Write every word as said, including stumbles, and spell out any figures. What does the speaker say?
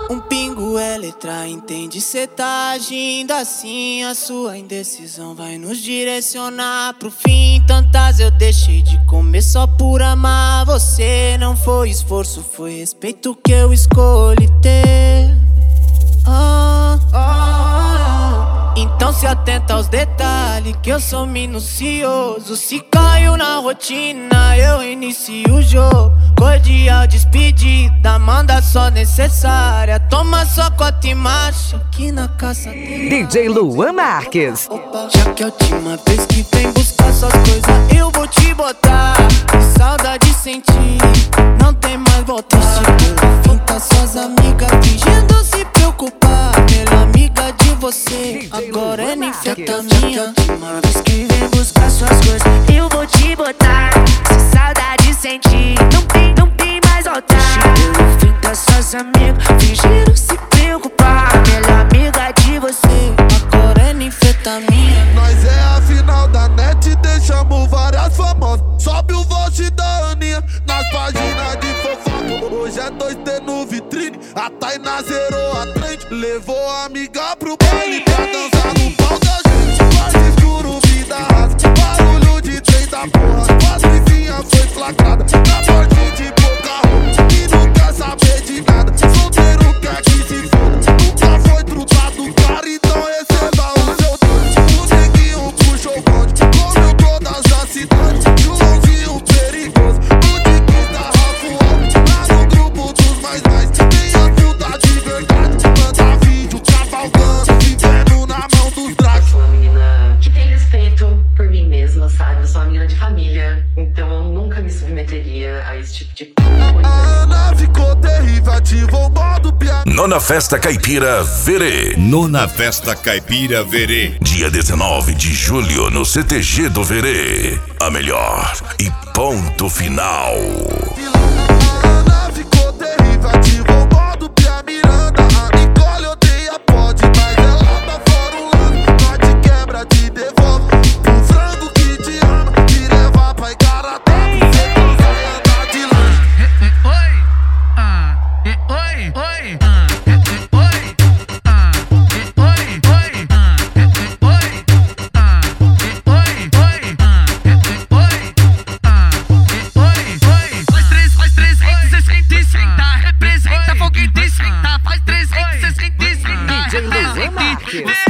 Um pingo é letra, entende? Cê tá agindo assim. A sua indecisão vai nos direcionar pro fim. Tantas eu deixei de comer só por amar você. Não foi esforço, foi respeito que eu escolhi ter. Ah, ah, ah. Então se atenta aos detalhes, que eu sou minucioso. Se caio na rotina, eu inicio o jogo. Cordial despedida, manda só necessária. Toma sua cota e marcha, que na caça tem D J Luan Marques. Opa, já que é a última vez que vem buscar suas coisas, eu vou te botar. Que saudade sentir, não tem mais volta. Pelo fim tá suas amigas fingindo se preocupar. Melhor amiga de você, agora é ninfetamina. Já que é a última vez que vem buscar suas coisas, eu vou te botar. Se saudade sentir, não tem, não tem mais volta. pelo fim tá suas amigas fingindo se preocupar. Melhor amiga de você, agora é ninfetamina. Nós é a final da net, deixamos várias famosas. Sobe o vote da Aninha nas páginas de fofoca. Hoje é dois T no vitrine, a Tainá zerou a trend. Levou a amiga pro baile pra dançar no pau da gente. Quase escuro, vida rasa, barulho de trem da porra. Quase vinha foi flagrada, na porta de pouca roupa. E não quer saber de nada, solteiro quer que se foda. Nunca foi trutado, cara, então receba o seu doce. O neguinho puxou o bonde, comeu todas as cidades. Joãozinho perigoso, o Dickie da Rafa Alto. Lá no grupo dos mais mais, tem a fruta de verdade. Manda vídeo cavalgando, vivendo na mão dos dragos. Sou uma menina que tem respeito por mim mesma, sabe? Eu sou uma menina de família, então eu nunca me submeteria a esse tipo de coisa. A Ana ficou terrível, ativou o modo piano. Nona Festa Caipira Verê. Nona Festa Caipira Verê. Dia dezenove de julho no C T G do Verê. A melhor e ponto final. A Ana ficou terrível, ativou o modo Pia Miranda. A Nicole odeia pode, mas ela tá fora um lance. Nós te quebra, te devolve o frango que te ama, te leva pra Igaratá. Você não vai andar de lanche. Oi, ah, oi, oi, ah, oi, ah, oi, oi, ah, oi, ah, oi, oi, ah, oi, ah, oi, oi. Faz três, faz trezentos e sessenta e senta, representa foguete e senta, faz trezentos e sessenta e senta, representa.